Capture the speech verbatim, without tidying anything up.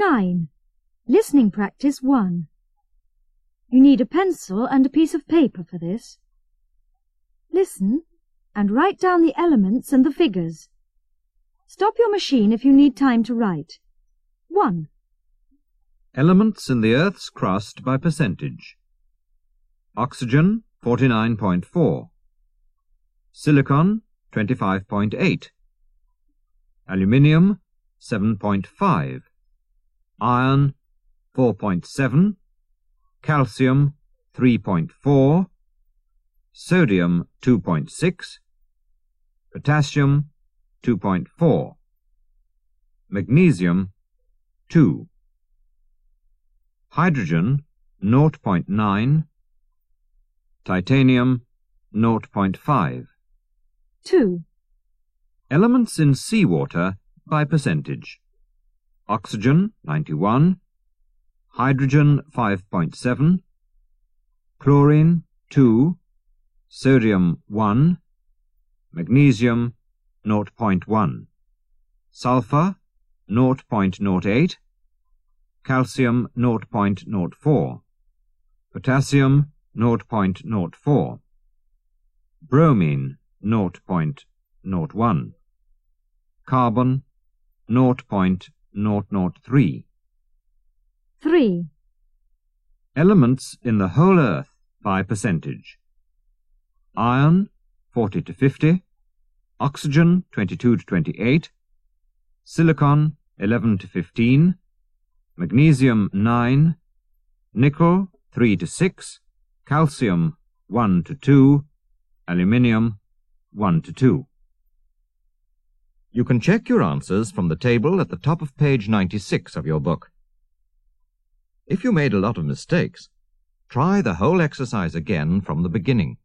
nine. Listening practice one. You need a pencil and a piece of paper for this. Listen and write down the elements and the figures. Stop your machine if you need time to write. one. Elements in the Earth's crust by percentage. Oxygen, forty-nine point four. Silicon, twenty-five point eight. Aluminium, seven point five. Iron, four point seven. Calcium, three point four. Sodium, two point six. Potassium, two point four. Magnesium, two. Hydrogen, zero point nine. Titanium, zero point five. two. Elements in seawater by percentage. Oxygen, ninety-one. Hydrogen, five point seven. Chlorine, two. Sodium, one. Magnesium, zero point one. Sulfur, zero point zero eight. Calcium, zero point zero four. Potassium, zero point zero four. Bromine, zero point zero one. Carbon, zero point zero zero three. three. Elements in the whole Earth by percentage. Iron, forty to fifty. Oxygen, twenty-two to twenty-eight. Silicon, eleven to fifteen. Magnesium, nine. Nickel, three to six. Calcium, one to two. Aluminium, one to two. You can check your answers from the table at the top of page ninety-six of your book. If you made a lot of mistakes, try the whole exercise again from the beginning.